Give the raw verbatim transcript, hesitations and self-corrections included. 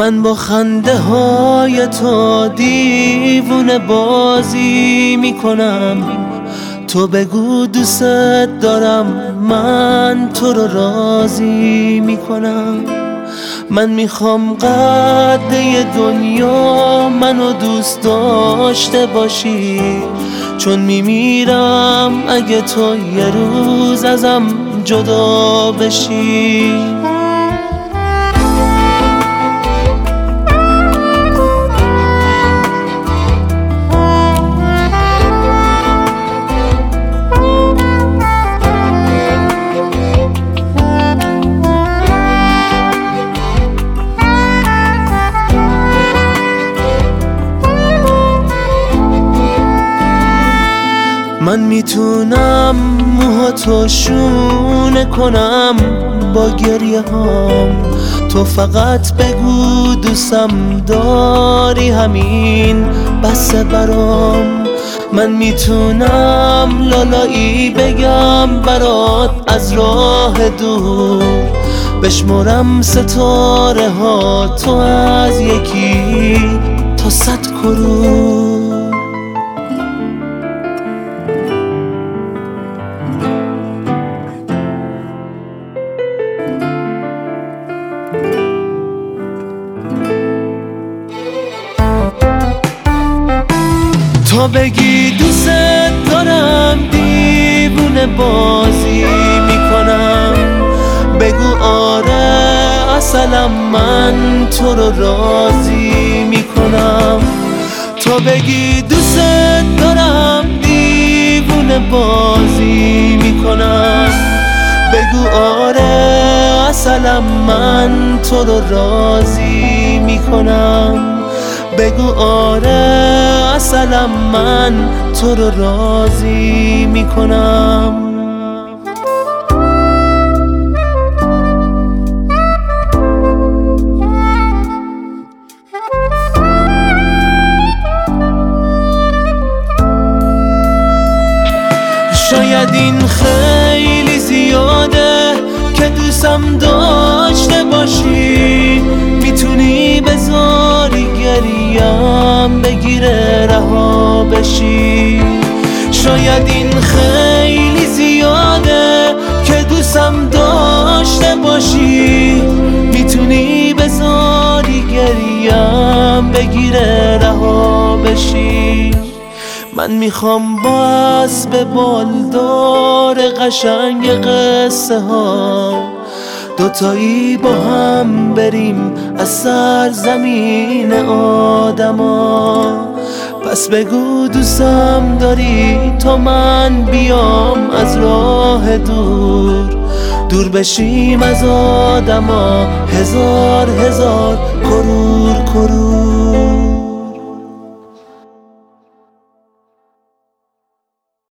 من با خنده های تو دیوونه بازی میکنم. تو بگو دوست دارم، من تو رو راضی میکنم. من میخوام قده دنیا منو دوست داشته باشی، چون میمیرم اگه تو یه روز ازم جدا بشی. من میتونم موهاتو شونه کنم با گریه هام، تو فقط بگو دوستم داری، همین بسه برام. من میتونم لالایی بگم برات از راه دور، بشمرم ستاره ها تو از یکی تا صد کرور. تا بگی دوست دارم دیوونه بازی میکنم. بگو آره اصلا من تو رو راضی میکنم. تا بگی دوست دارم دیوونه بازی میکنم. بگو آره اصلا من تو رو راضی میکنم. بگو آره اصلا من تو رو راضی میکنم. شاید این خیلی زیاده که دوستم داشته باشی، میتونی بذاری گریم بگیره رها بشی. شاید این خیلی زیاده که دوستم داشته باشی، میتونی بذاری گریم بگیره رها بشی. من میخوام با اسب بالدار قشنگ قصه ها دوتایی با هم بریم از سرزمین آدما. پس بگو دوستم داری تا من بیام از راه دور، دور بشیم از آدما هزار هزار کرور کرور.